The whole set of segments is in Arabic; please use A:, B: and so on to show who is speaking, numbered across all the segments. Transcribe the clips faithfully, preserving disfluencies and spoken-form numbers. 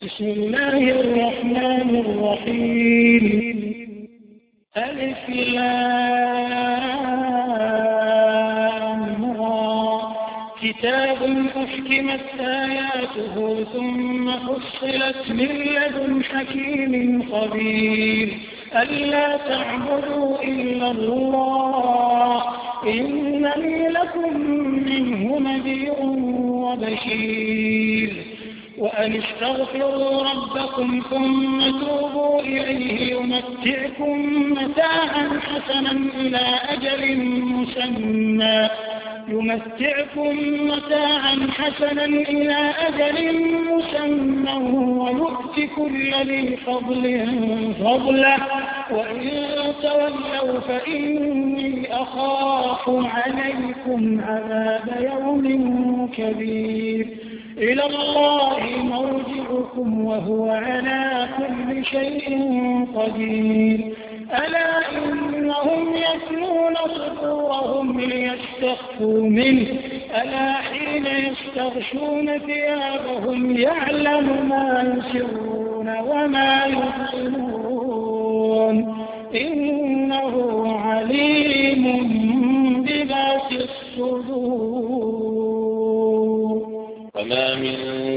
A: بسم الله الرحمن الرحيم. ألف لام را. كتاب أحكمت آياته ثم فصلت من لدن حكيم خبير. ألا تعبدوا إلا الله إنني لكم منه نذير وبشير. وأن استغفروا ربكم ثم توبوا إليه يمتعكم متاعا حسنا إلى أجل مسمى يمتعكم متاعا حسنا إلى أجل مسمى ويؤت كل ذي فضل فضله وإن تولوا فإني أخاف عليكم عذاب يوم كبير. إلى الله مرجعكم وهو على كل شيء قدير. ألا إنهم يثنون صدورهم ليستخفوا منه ألا حين يستغشون ثيابهم يعلم ما يسرون وما يبطنون إنه عليم بذات الصدور.
B: وما من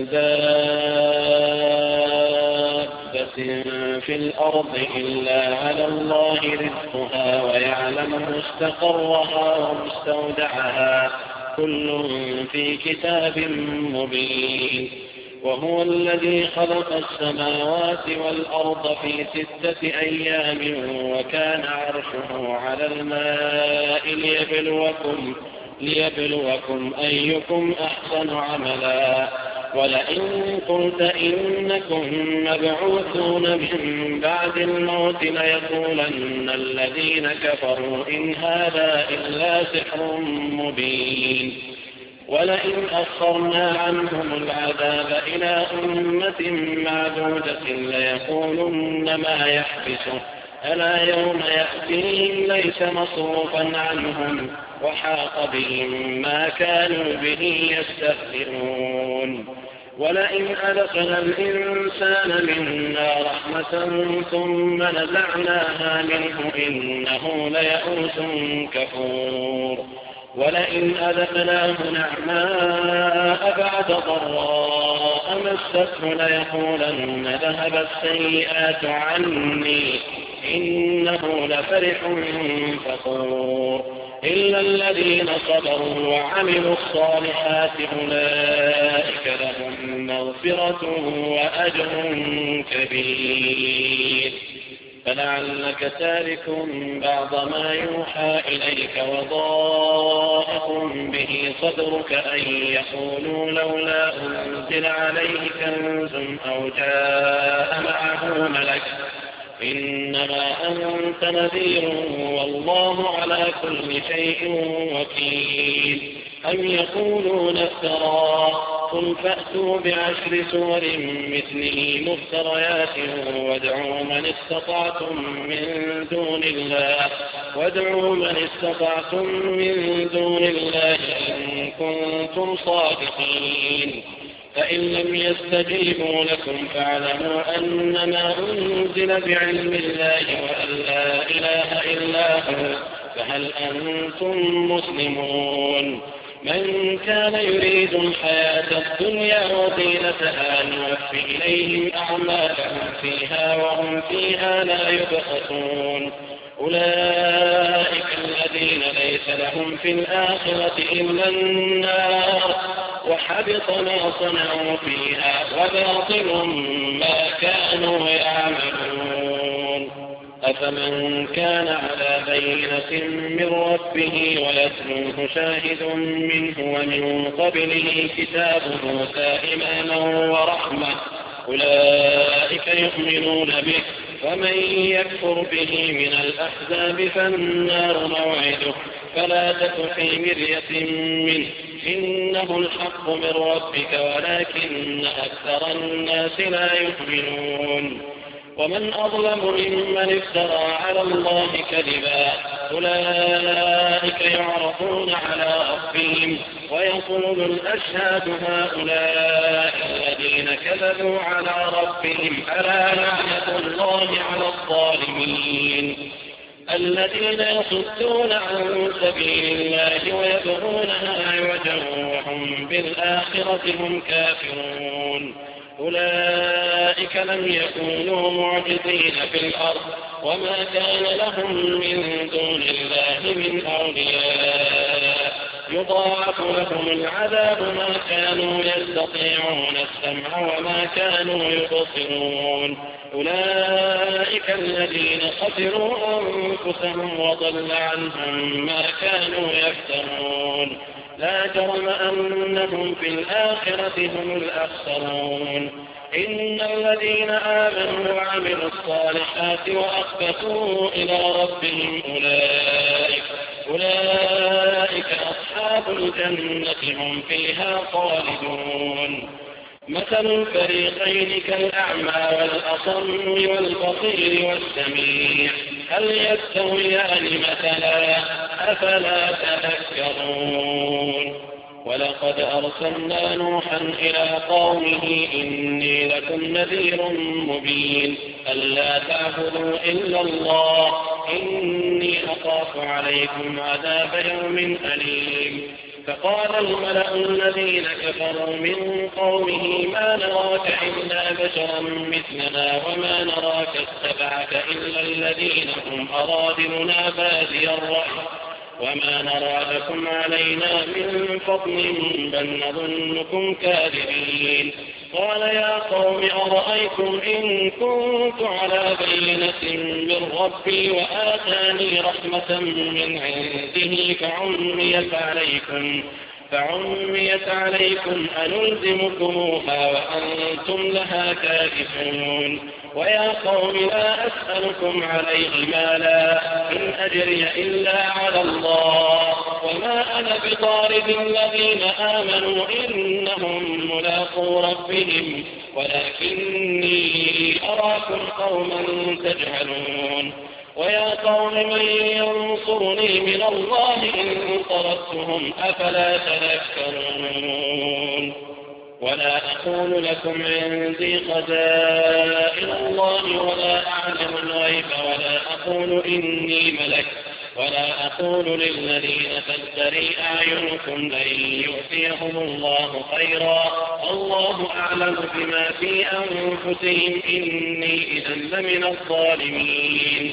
B: دابة في الأرض إلا على الله رزقها ويعلم مستقرها ومستودعها كل في كتاب مبين. وهو الذي خلق السماوات والأرض في ستة أيام وكان عرشه على الماء ليبلوكم ليبلوكم أيكم أحسن عملا. ولئن قلت إنكم مبعوثون من بعد الموت ليقولن الذين كفروا إن هذا إلا سحر مبين. ولئن أخرنا عنهم العذاب إلى أمة معدودة ليقولن ما يحبسه ألا يوم يأتيهم ليس مصروفا عنهم وحاق بهم ما كانوا به يستهزئون. ولئن أذقنا الإنسان منا رحمة ثم نزعناها منه إنه ليئوس كفور. ولئن أذقناه نعماء بعد ضراء مسته ليقولن ذهب السيئات عني إنه لفرح فخور. إلا الذين صبروا وعملوا الصالحات أولئك لهم مغفرة وأجر كبير. فلعلك تارك بعض ما يوحى إليك وضائق به صدرك أن يقولوا لولا أنزل عليه كنز أو جاء معه ملك إنما أنت نذير والله على كل شيء وكيل. أم يقولون افتراه قل فأتوا بعشر سور مثله مفتريات وادعوا من استطعتم من دون الله وادعوا من استطعتم من دون الله إن كنتم صادقين. فإن لم يستجيبوا لكم فاعلموا أنما أنزل بعلم الله وأن لا إله إلا هو فهل أنتم مسلمون. من كان يريد الحياة الدنيا وزينتها نوفي إليهم أعمالهم فيها وهم فيها لا يبخسون. أولئك الذين ليس لهم في الآخرة إلا النار وحبط ما صنعوا فيها وباطل ما كانوا يعملون. أفمن كان على بينة من ربه ويتلوه شاهد منه ومن قبله كتاب موسى إماما ورحمة أولئك يؤمنون به. ومن يكفر به من الأحزاب فالنار موعده فلا تك في مرية منه إنه الحق من ربك ولكن أكثر الناس لا يؤمنون. ومن أظلم ممن افترى على الله كذبا أولئك يعرضون على ربهم ويقول الأشهاد هؤلاء الذين الذين كذبوا على ربهم ألا لعنة الله على الظالمين الذين يصدون عن سبيل الله ويبغونها عوجا وهم بالآخرة هم كافرون أولئك لم يكونوا معجزين في الأرض وما كان لهم من دون الله من أولياء يضاعف لهم العذاب ما كانوا يستطيعون السمع وما كانوا يبصرون أولئك الذين خسروا أنفسهم وضل عنهم ما كانوا يفترون لا جرم أنهم في الآخرة هم الأخسرون إن الذين آمنوا وعملوا الصالحات وأخبتوا إلى ربهم أولئك أولئك أصحاب الجنة هم فيها خالدون مثل الفريقين كالأعمى والأصم والبصير والسميع هل يستويان مثلا أفلا تذكرون ولقد أرسلنا نوحا إلى قومه إني لكم نذير مبين ألا تعبدوا إلا الله إني أخاف عليكم عذاب يوم أليم فقال الملأ الذين كفروا من قومه ما نراك إلا بشرا مثلنا وما نراك اتبعك إلا الذين هم أرادلنا بادي الرأي وما نرى لكم علينا من فضل بل نظنكم كاذبين قال يا قوم أرأيتم إن كنت على بينة من ربي وآتاني رحمة من عنده فعميت عليكم فعميت عليكم أنلزمكموها وأنتم لها كارهون ويا قوم لا أسألكم عليه مالا إن أجري إلا على الله وما أنا بطارد الذين آمنوا إنهم ملاقو ربهم ولكني أراكم قوما تجهلون ويا قوم من ينصرني من الله إن طردتهم أفلا تذكرون ولا أقول لكم عندي خزائن الله ولا أعلم الغيب ولا أقول إني ملك ولا أقول للذين تزدري أعينكم لن يؤتيهم الله خيرا الله أعلم بما في أنفسهم إني إذا لمن الظالمين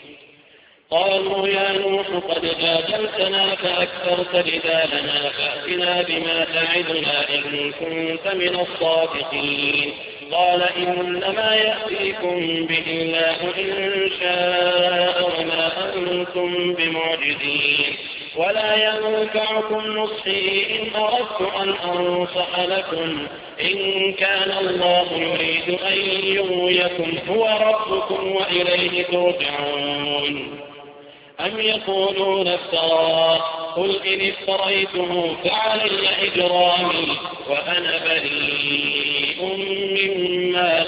B: قالوا يا نوح قد جادلتنا فأكثرت جدالنا فأتنا بما تعدنا إن كنت من الصادقين قال إنما يأتيكم به الله إن شاء وما أنتم بمعجزين ولا ينفعكم نصحي إن أردت أن أنصح لكم إن كان الله يريد أن يغويكم هو ربكم وإليه ترجعون أم يقولون افتراه قل إن افتريته فعلي إجرامي وأنا بريء مما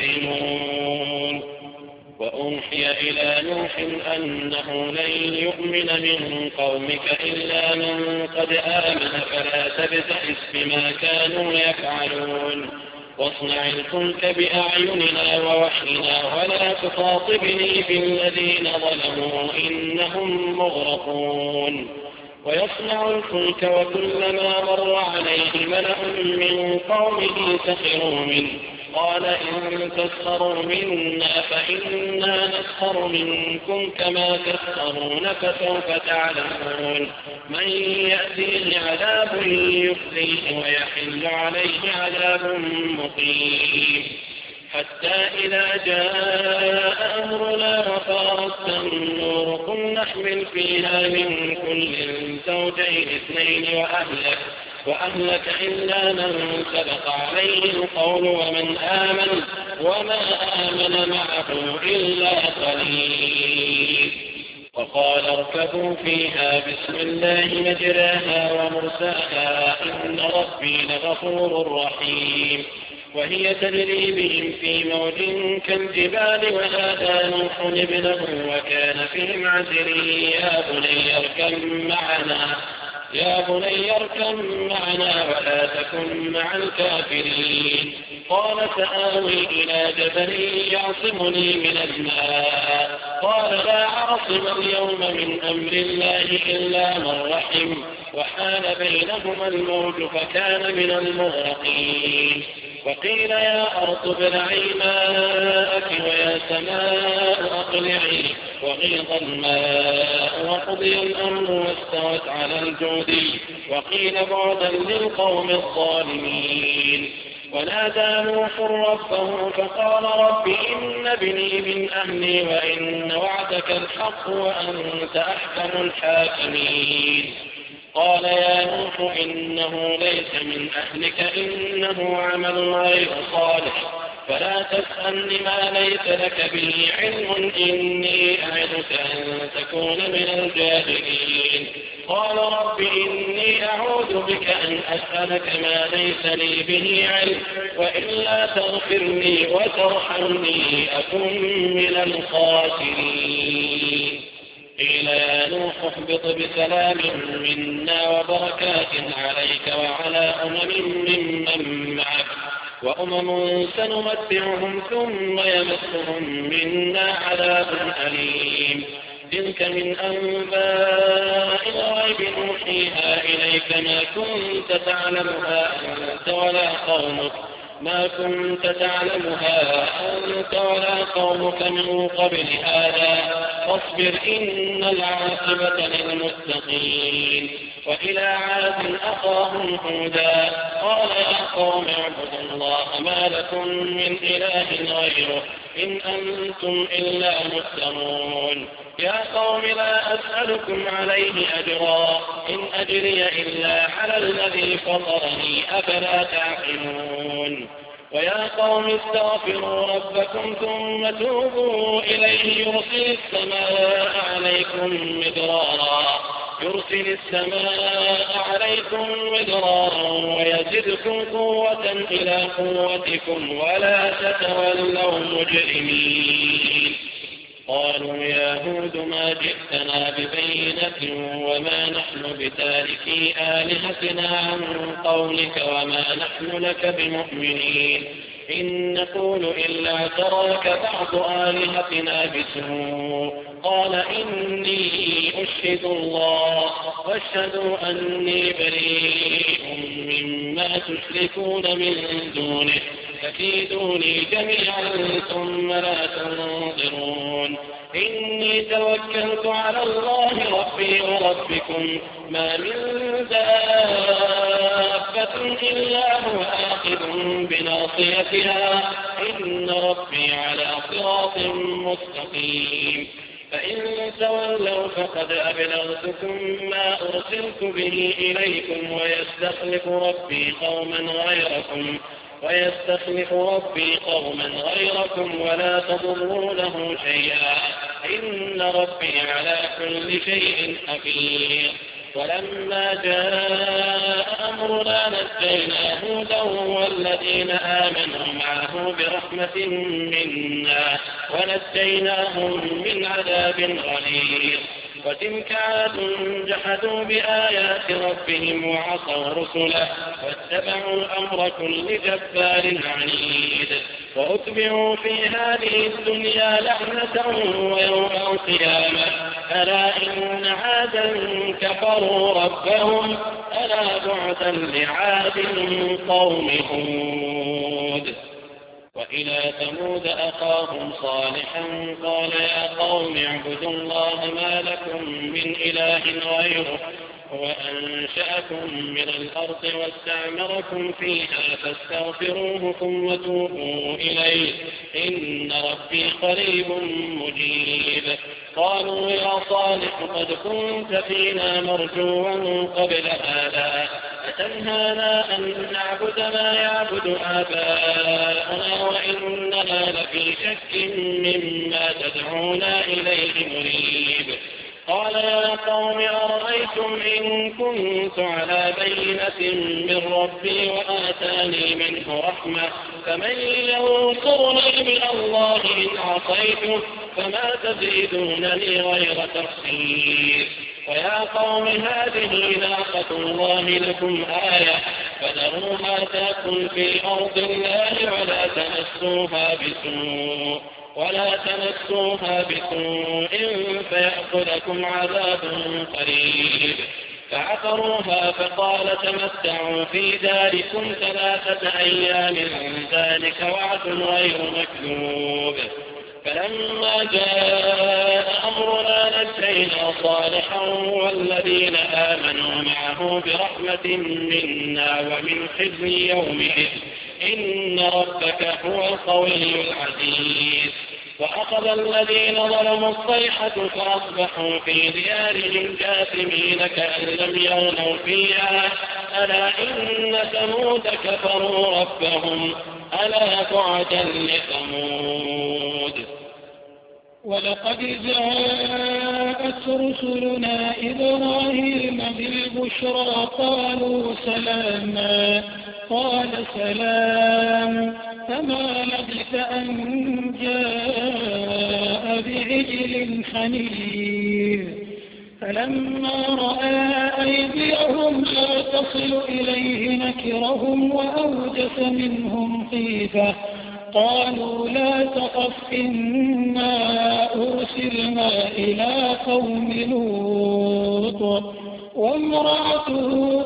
B: تجرمون وأوحي إلى نوح أنه لن يؤمن من قومك إلا من قد آمن فلا تبتئس بما كانوا يفعلون واصنع الفلك بأعيننا ووحينا ولا تخاطبني في الذين ظلموا إنهم مغرقون ويصنع الفلك وكلما مر عليه ملأ من قومه سخروا منه قال إن تسخروا منا فإنا نسخر منكم كما تسخرون فسوف تعلمون من يأتيه عذاب يخزيه ويحل عليه عذاب مقيم حتى إذا جاء أمرنا وفارت النور قل نحمل فيها من كل زوجين اثنين وأهلك وأهلك إلا من سبق عليه القول ومن آمن وما آمن معه إلا قليل وقال اركبوا فيها بسم الله مجراها ومرساها إن ربي لغفور رحيم وهي تجري بهم في موج كالجبال ونادى نوح ابنه وكان في معزل يا بني اركب معنا يا بني اركب معنا ولا تكن مع الكافرين قال سآوي إلى جبل يعصمني من الماء قال لا عاصم اليوم من أمر الله إلا من رحم وحال بينهما الموج فكان من المغرقين. وقيل يا أرض ابلعي ماءك ويا سماء أقلعي وغيض الماء وقضي الأمر واستوت على الجودي وقيل بعدا للقوم الظالمين. ونادى نوح ربه فقال رب إن ابني من أهلي وإن وعدك الحق وأنت أحكم الحاكمين. قال يا نوح إنه ليس من أهلك إنه عمل غير صالح فلا تسألني ما ليس لك به علم إني أعدك أن تكون من الجاهلين. قال رب إني أعوذ بك أن أسألك ما ليس لي به علم وإلا تغفر لي وترحمني أكن من الخاسرين. قيل يا نوح اهبط بسلام منا وبركات عليك وعلى أمم ممن معك وأمم سنمتعهم ثم يمسهم منا عذاب أليم. تلك من أنباء الغيب نوحيها إليك ما كنت تعلمها أنت ولا قومك ما كنت تعلمها أنت ولا قومك من قبل هذا فاصبر إن العاقبة للمتقين. وإلى عاد أخاهم هودا قال يا قوم اعبدوا الله ما لكم من إله غيره إن أنتم إلا مفترون. يا قوم لا أسألكم عليه أجرا إن أجري إلا على الذي فطرني أفلا تعقلون. ويا قوم استغفروا ربكم ثم توبوا إليه يرسل السماء عليكم مدرارا يرسل السماء عليكم مدرارا ويزدكم قوة إلى قوتكم ولا تتولوا مجرمين. قالوا يا هود ما جئتنا ببينة وما نحن بتاركي آلهتنا عن قولك وما نحن لك بمؤمنين إن نقول إلا تراك بعض آلهتنا بسوء. قال إني أشهد الله واشهدوا أني بريء مما تشركون من دونه فكيدوني جميعا ثم لا تنظرون. إني توكلت على الله ربي وربكم ما من دابة إلا هو آخذ بناصيتها إن ربي على صراط مستقيم. فإن تولوا فقد أبلغتكم ما أرسلت به إليكم ويستخلف ربي قوما غيركم ويستخلف ربي قوما غيركم ولا تضرونه شيئا إن ربي على كل شيء حفيظ. ولما جاء أمرنا نجينا هودا والذين آمنوا معه برحمة منا ونجيناهم من عذاب غليظ. وتلك عاد جحدوا بآيات ربهم وعصوا رسله واتبعوا أمر كل جبار عنيد. وأتبعوا في هذه الدنيا لعنة ويوم القيامة ألا إن عادا كفروا ربهم ألا بعدا لعاد قوم هود. وإلى ثمود أخاهم صالحا قال يا قوم اعبدوا الله ما لكم من إله غيره هو أنشأكم من الأرض واستعمركم فيها فاستغفروه ثم توبوا إليه إن ربي قريب مجيب. قالوا يا صالح قد كنت فينا مرجوا قبل هذا أتنهانا أن نعبد ما يعبد آباؤنا وإننا لفي شك مما تدعونا إليه مريب. قال يا قوم أرأيتم إن كنت على بينة من ربي وآتاني منه رحمة فمن ينصرني من الله إن عصيته فما تزيدونني غير تخسير. ويا قوم هذه ناقة الله لكم آية فذروها تأكل في أرض الله ولا تمسوها بسوء ولا تمسوها بسوء فيأخذكم عذاب قريب. فعقروها فقال تمتعوا في داركم ثلاثة أيام ذلك وعد غير مكذوب. فلما جاء أمرنا نجينا صالحا والذين آمنوا معه برحمة منا ومن خزي يومئذ إن ربك هو القوي العزيز. وأخذ الذين ظلموا الصيحة فأصبحوا في ديارهم جاثمين كأن لم يغنوا فيها ألا إن ثمود كفروا ربهم ألا بعدا لثمود.
A: ولقد جاءت رسلنا إبراهيم بالبشرى قالوا سلاما قال سلام فما لبث أن جاء بعجل حنيذ. فلما رأى أيديهم لا تصل إليه نكرهم وأوجس منهم خيفة قالوا لا تخف إنا أرسلنا إلى قوم لوط وامرأته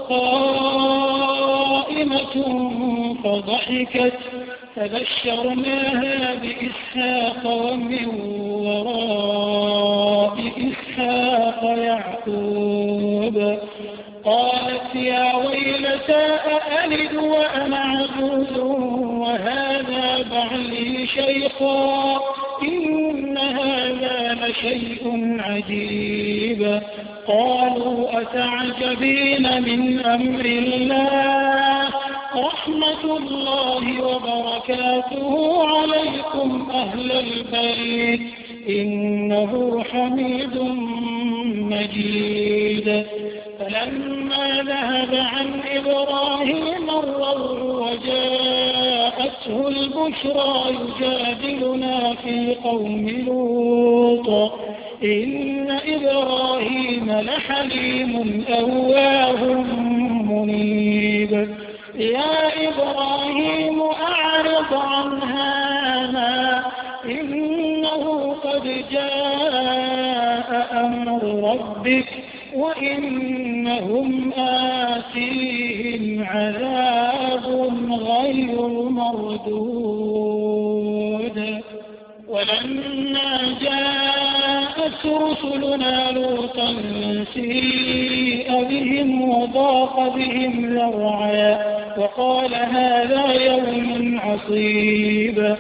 A: قائمة فضحكت فبشرناها بإسحاق ومن وراء إسحاق يعقوب. قالت يا ويلتى أألد وأنا عجوز وهذا بعلي شيخا إن هذا لشيء عجيب. قالوا أتعجبين من أمر الله رحمة الله وبركاته عليكم أهل البيت إنه حميد مجيد. فلما ذهب عن إبراهيم الروع وجاءته البشرى يجادلنا في قوم لوط إن إبراهيم لحليم أواه منيب. يا إبراهيم أعرض عن هذا إنه قد جاء أمر ربك وإنهم آتيهم عذاب غير مردود. ولما جاءت رسلنا لوطا سيء بهم وضاق بهم ذرعا وقال هذا يوم عصيب.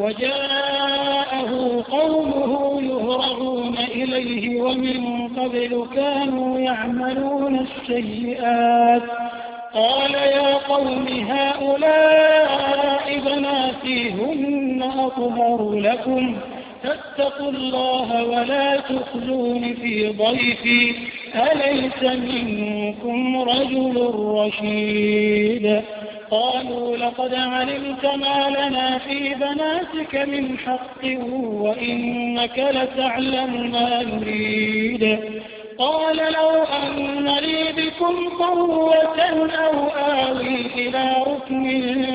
A: وجاءه قومه يهرعون إليه ومن قبل كانوا يعملون السيئات. قال يا قوم هؤلاء بناتي هن أطهر لكم فاتقوا الله ولا تخزون في ضيفي أليس منكم رجل رشيد. قالوا لقد علمت ما لنا في بناتك من حق وإنك لتعلم ما نريد. قال لو أن لي بكم قوة أو آوي إلى ركن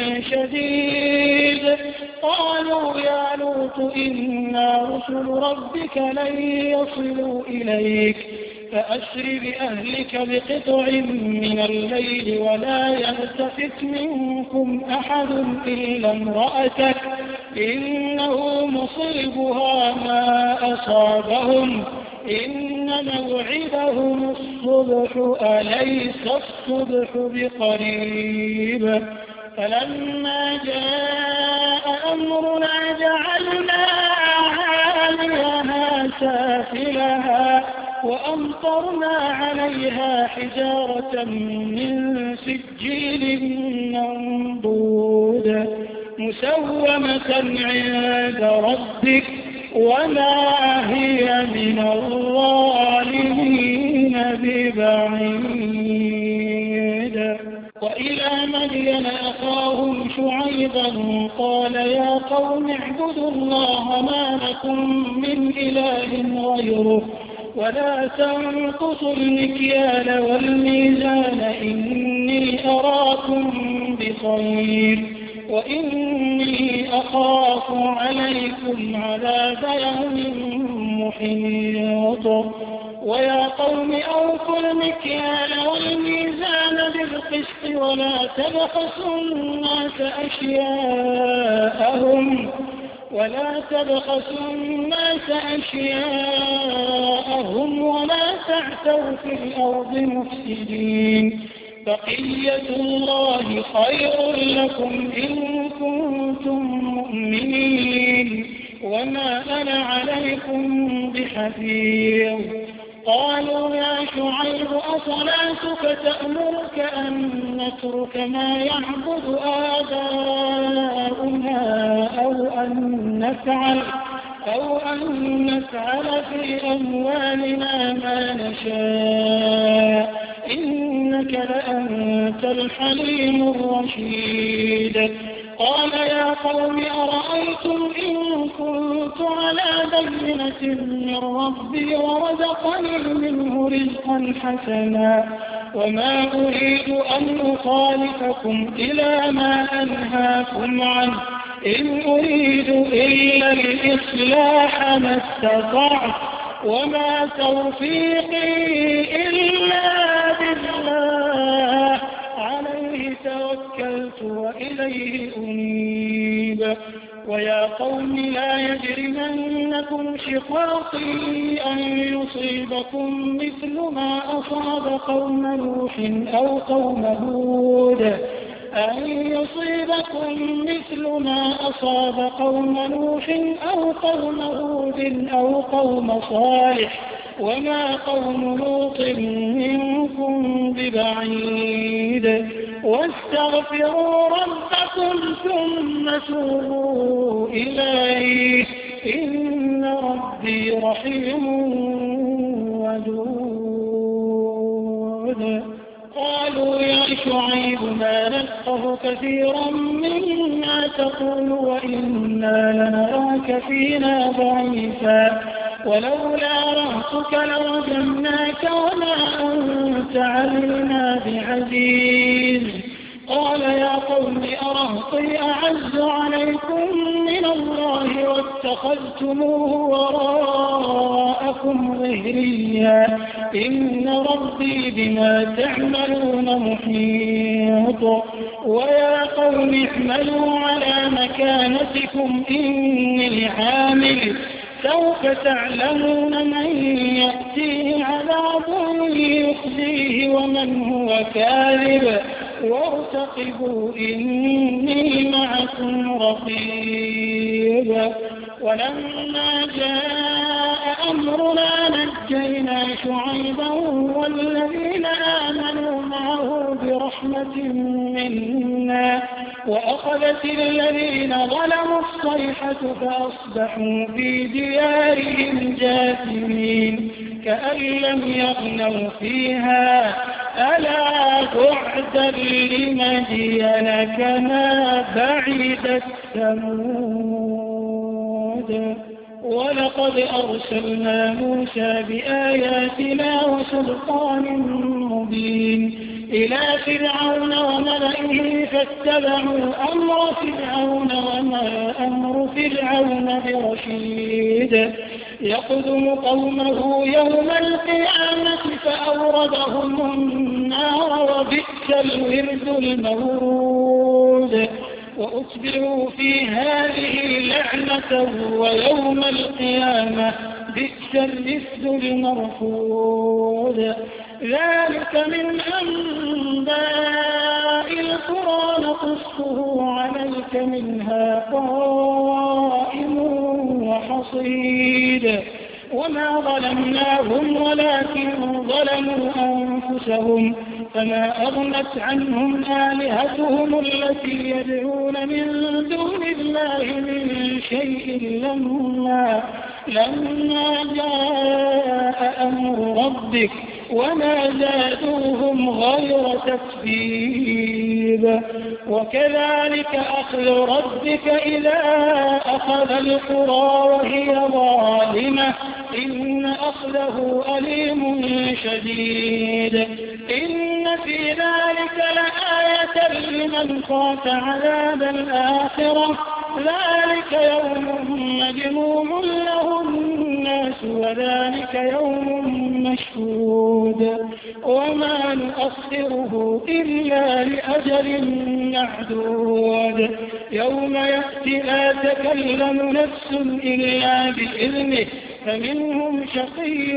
A: شديد. قالوا يا لوط إنا رسل ربك لن يصلوا إليك فأسر بأهلك بقطع من الليل ولا يلتفت منكم أحد إلا امرأتك إنه مصيبها ما أصابهم إن موعدهم الصبح أليس الصبح بقريب. فلما جاء أمرنا جعلنا عاليها سافلها وأمطرنا عليها حجارة من سجيل منضود مسومة عند ربك وما هي من الظالمين ببعيد. وإلى مدين أخاهم شعيبا قال يا قوم اعبدوا الله ما لكم من إله غيره ولا تنقصوا المكيال والميزان إني أراكم بخير وإني أخاف عليكم عذاب يوم محيط ويا قوم أوفوا المكيال والميزان بالقسط ولا تبخسوا الناس أشياءهم ولا تبخسوا الناس أشياءهم ولا تعثوا في الأرض مفسدين بقية الله خير لكم إن كنتم مؤمنين وما أنا عليكم بحفيظ قالوا يا شعيب أصلاتك تأمرك أن نترك ما يعبد آباؤنا أو أن نفعل أو أن نفعل في أموالنا ما نشاء إنك لأنت الحليم الرشيد قال يا قوم أرأيتم إن كنت على بينة من ربي ورزقني منه رزقا حسنا وما أريد أن أخالفكم إلى ما أنهاكم عنه إن أريد إلا الإصلاح ما استطعت وما توفيقي إلا بالله عليه توكلت وإليه أنيب ويا قوم لا يجرمنكم شقاقي أن يصيبكم مثل ما أصاب قوم نوح أو قوم هود أن يصيبكم مثل ما أصاب قوم نوح أو قوم هود أو قوم صالح وما قوم لوط منكم ببعيد واستغفروا ربكم ثم توبوا إليه إن ربي رحيم ودود قالوا يا شعيب ما نفقه كثيرا مما تقول وإنا لنراك فينا ضعيفا ولولا رهتك لرجمناك وما أنت علينا بعزيز قال يا قوم أرهطي أعز عليكم من الله واتخذتموه وراءكم ظهريا إن ربي بما تعملون محيط ويا قوم اعملوا على مكانتكم إني عامل سوف تعلمون من يأتيه عذاب يخزيه ومن هو كاذب وارتقبوا إني معكم رقيب ولما جاء أمرنا نجينا شعيبا والذين آمنوا معه برحمة منا وأخذت الذين ظلموا الصيحة فأصبحوا في ديارهم جاثمين كأن لم يغنوا فيها ألا بعدا لمدين كما بعدت ثمود ولقد أرسلنا موسى بآياتنا وسلطان مبين إلى فرعون وملئه فاتبعوا أمر فرعون وما أمر فرعون برشيد يقدم قومه يوم القيامة فأوردهم النار وبئس الورد المورود وأتبعوا في هذه لعنة ويوم القيامة بئس الرفد المرفود ذلك من أنباء القرى نقصه عليك منها قائم وحصيد وما ظلمناهم ولكن ظلموا أنفسهم فما أغنت عنهم آلهتهم التي يدعون من دون الله من شيء لما, لما جاء أمر ربك وما زادوهم غير تتبيب وكذلك أخذ ربك إذا أخذ القرى وهي ظالمة إن أخذه أليم شديد إن في ذلك لآية لمن خاف عذاب الآخرة ذلك يوم مجموع له الناس وذلك يوم مشهود وما نؤخره إلا لأجل معدود يوم يأتي لا تكلم نفس إلا بإذنه فمنهم شقي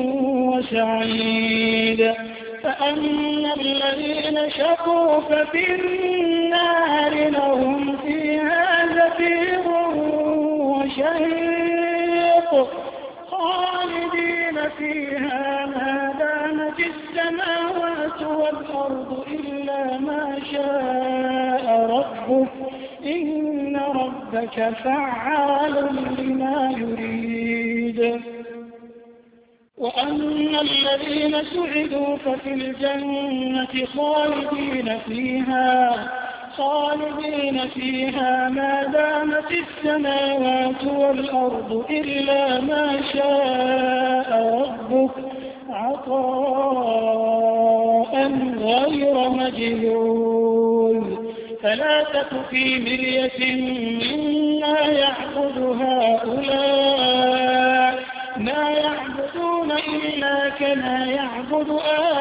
A: وسعيد فأما الذين شقوا ففي النار لهم فيها زفير وشهيق خالدين فيها ما دامت السماوات والأرض إلا ما شاء ربك إن ربك فعال لما يريد وأما الذين سعدوا ففي الجنة خالدين فيها خالدين فيها ما دامت السماوات والأرض إلا ما شاء ربك عطاء غير مجذول فلا تك في مرية مما يعبد هؤلاء ما يعبدون إلا كما يعبد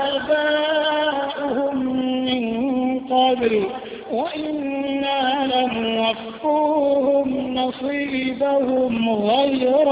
A: آباؤهم من قبل وإنا لنوفوهم نصيبهم غير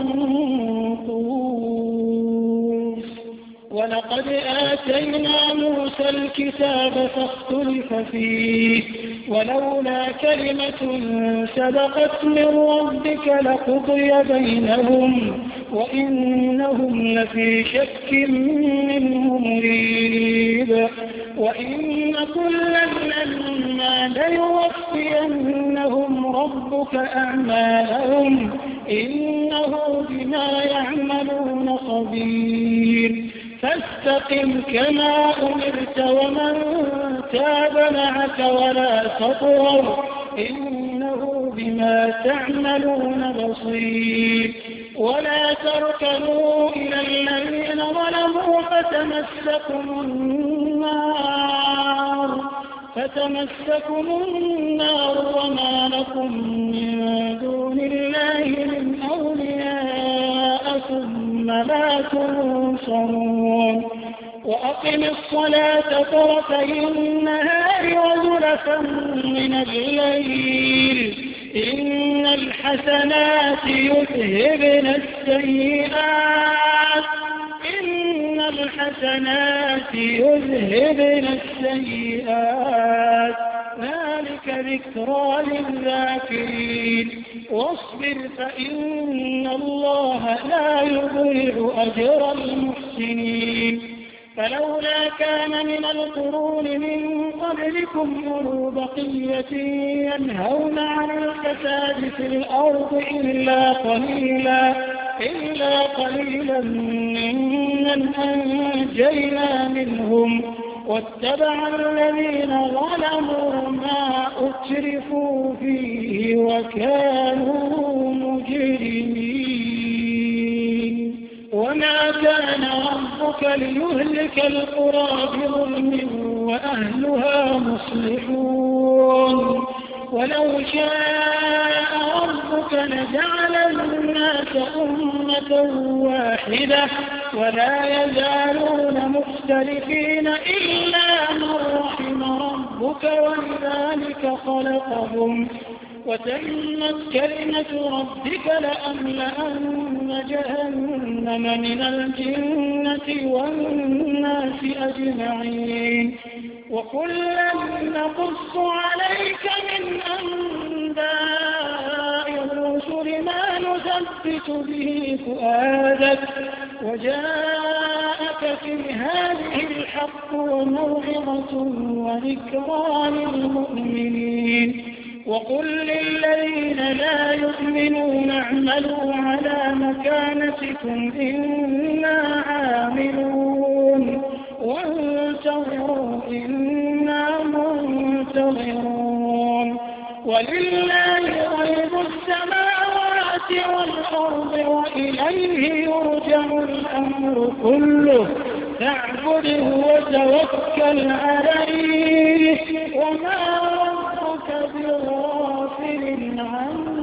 A: منقوص ولقد آتينا موسى الكتاب فاختلف فيه ولولا كلمة سبقت من ربك لقضي بينهم وإنهم لفي شك منه مريب وإن كلا لما ليوفينهم ربك أعمالهم إنه بما يعملون خبير فاستقم كما أمرت ومن تاب معك ولا تطغوا إنه بما تعملون بصير ولا تركنوا إلى الذين ظلموا فتمسكم النار فتمسكم النار وما لكم من دون الله من أولياء ثم لا تنصرون وأقم الصلاة طرفي النهار وزلفا من الليل إن الحسنات يذهبن السيئات إن الحسنات يذهبن السيئات ذلك ذكرى للذاكرين واصبر فإن الله لا يضيع أجر المحسنين فلولا كان من القرون من قبلكم أولو بقية ينهون عن الفساد في الأرض إلا قليلا إلا قليلا ممن أنجينا منهم واتبع الذين ظلموا ما أترفوا فيه وكانوا مجرمين وما كان ربك ليهلك القرى بظلم وأهلها مصلحون ولو شاء ربك لجعل الناس أمة واحدة ولا يزالون مختلفين إلا من رحم ربك ولذلك خلقهم وتمت كلمة ربك لأملأن جهنم من الجنة والناس أجمعين وكلا نقص عليك من أنباء الرسل ما نثبت به فؤادك وجاءك في هذه الحق وموعظة وذكرى للمؤمنين وقل للذين لا يؤمنون اعملوا على مكانتكم إنا عاملون وانتظروا إنا منتظرون ولله غيب السماوات والأرض وإليه يرجع الأمر كله فاعبده وتوكل عليه وما ربك بغافل عما